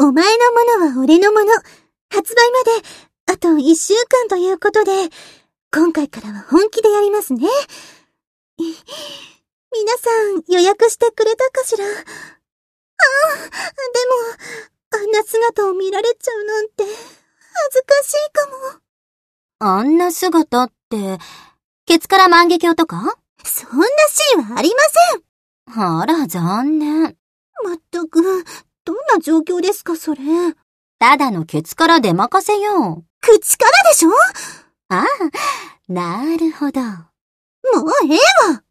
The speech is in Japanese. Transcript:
お前のものは俺のもの。発売まで、あと1週間ということで、今回からは本気でやりますね。皆さん予約してくれたかしら？でも、あんな姿を見られちゃうなんて、恥ずかしいかも。 あんな姿って、ケツから万華鏡とか？ そんなシーンはありません。 あら、残念。 まったく、どんな状況ですか、それ。 ただのケツから出まかせよ。 口からでしょ？ ああ、なるほど。 もうええわ。